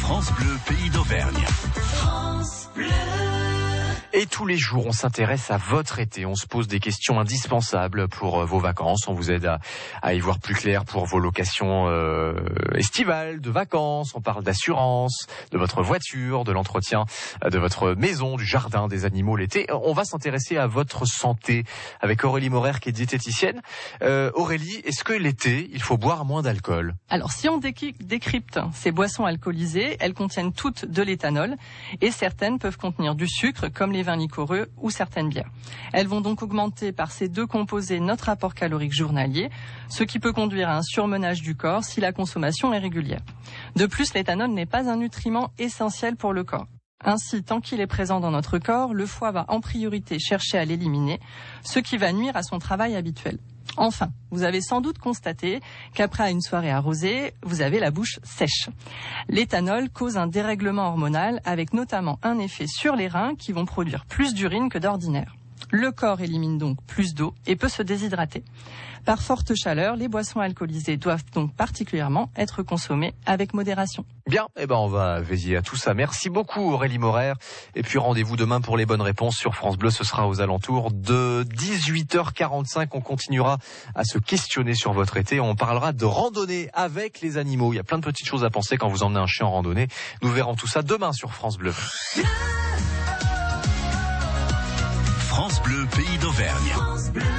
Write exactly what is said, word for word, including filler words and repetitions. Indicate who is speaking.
Speaker 1: France Bleu, pays d'Auvergne. France Bleu.
Speaker 2: Et tous les jours, on s'intéresse à votre été. On se pose des questions indispensables pour vos vacances. On vous aide à, à y voir plus clair pour vos locations euh, estivales, de vacances. On parle d'assurance, de votre voiture, de l'entretien de votre maison, du jardin, des animaux l'été. On va s'intéresser à votre santé avec Aurélie Morer qui est diététicienne. Euh, Aurélie, est-ce que l'été, il faut boire moins d'alcool ?
Speaker 3: Alors, si on décrypte ces boissons alcoolisées, elles contiennent toutes de l'éthanol et certaines peuvent contenir du sucre, comme les vins liquoreux ou certaines bières. Elles vont donc augmenter par ces deux composés notre apport calorique journalier, ce qui peut conduire à un surmenage du corps si la consommation est régulière. De plus, l'éthanol n'est pas un nutriment essentiel pour le corps. Ainsi, tant qu'il est présent dans notre corps, le foie va en priorité chercher à l'éliminer, ce qui va nuire à son travail habituel. Enfin, vous avez sans doute constaté qu'après une soirée arrosée, vous avez la bouche sèche. L'éthanol cause un dérèglement hormonal avec notamment un effet sur les reins qui vont produire plus d'urine que d'ordinaire. Le corps élimine donc plus d'eau et peut se déshydrater. Par forte chaleur, les boissons alcoolisées doivent donc particulièrement être consommées avec modération.
Speaker 2: Bien, eh ben on va veiller à tout ça. Merci beaucoup Aurélie Morer. Et puis rendez-vous demain pour les bonnes réponses sur France Bleu. Ce sera aux alentours de dix-huit heures quarante-cinq. On continuera à se questionner sur votre été. On parlera de randonnée avec les animaux. Il y a plein de petites choses à penser quand vous emmenez un chien en randonnée. Nous verrons tout ça demain sur France Bleu.
Speaker 1: France Bleu, pays d'Auvergne.